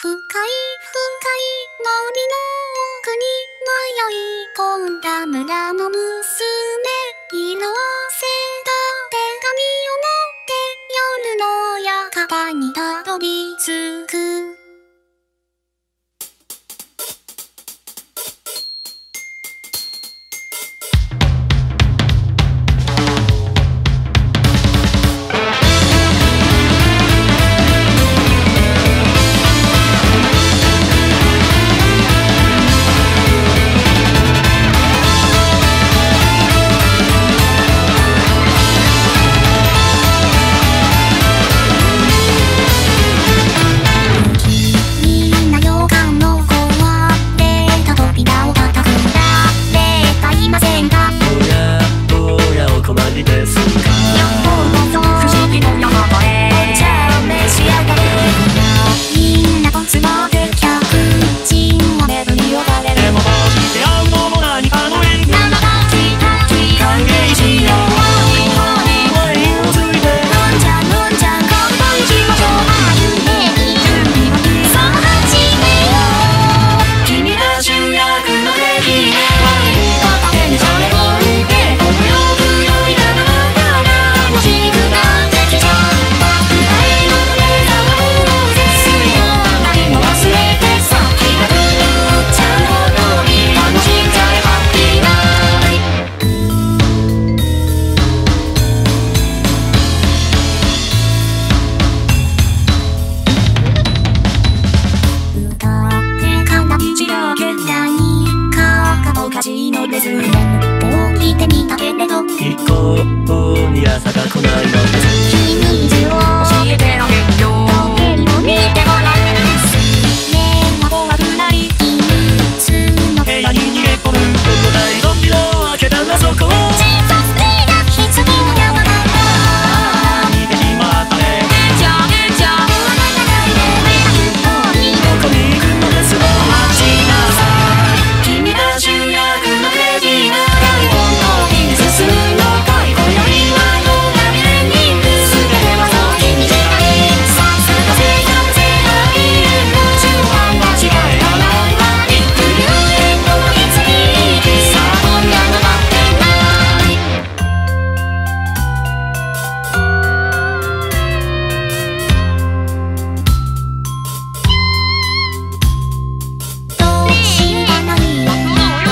深い深い森の奥に迷い込んだ村の娘、色あせた手紙を持って夜の館にたどり着く。聞いてみたけれど一向に朝が来ないのです。 秘密を教えてあげるよ。時計を見てごらん。目が怖くなり秘密の部屋に逃げ込む。この台の扉を開けたらそこを小さすぎな棺の山が逃げしまったね。 じゃああなたがいればどこに行くのですか。待ちなさい。君が主役のクレイジーな進むのかい。今宵はどうなるに全てはそう君次第。さすが正解正解中間間違えたら何来るへといつにさあ今夜の待ってないどうしたのいや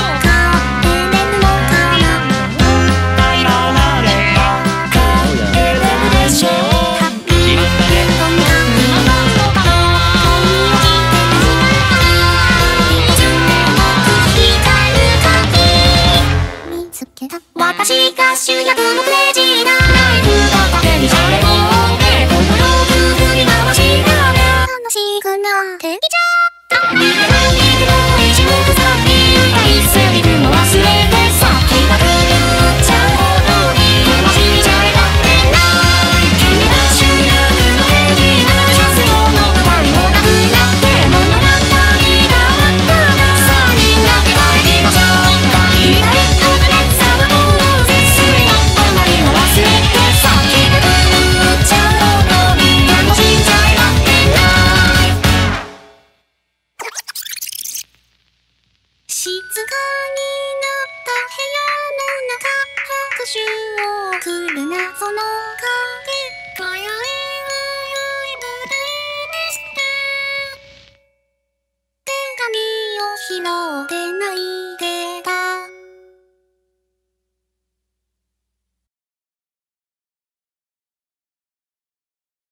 私が主役のクレイジーなナイフ片手にシャレを追ってこの世を振り回しながら楽しくなってきちゃった。逃げないでも一目散に浮いた一斉に雲忘れてさ気が狂っちゃうほどに楽しんじゃえばってない。君が主役のクレイジーなシャツ用の代わりもなくなって物語が終わったら3人だけ帰りましょう。言いたい静かになった部屋の中、拍手を送る謎の影、今宵は良い舞台でした。手紙を拾ってない